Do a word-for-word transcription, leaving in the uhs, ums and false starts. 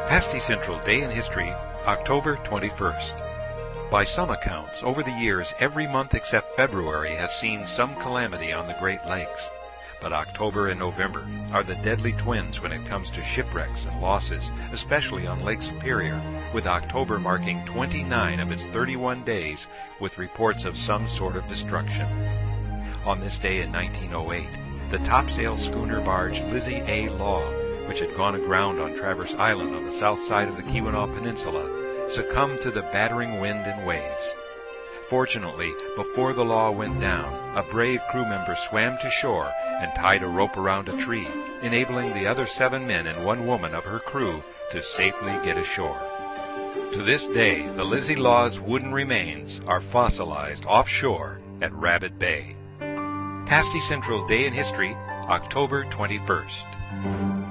Pasty Central Day in History, October twenty-first. By some accounts, over the years, every month except February has seen some calamity on the Great Lakes. But October and November are the deadly twins when it comes to shipwrecks and losses, especially on Lake Superior, with October marking twenty-nine of its thirty-one days with reports of some sort of destruction. On this day in nineteen oh eight, the topsail schooner barge Lizzie A. Law, which had gone aground on Traverse Island on the south side of the Keweenaw Peninsula, succumbed to the battering wind and waves. Fortunately, before the Law went down, a brave crew member swam to shore and tied a rope around a tree, enabling the other seven men and one woman of her crew to safely get ashore. To this day, the Lizzie Law's wooden remains are fossilized offshore at Rabbit Bay. Pasty Central Day in History, October twenty-first.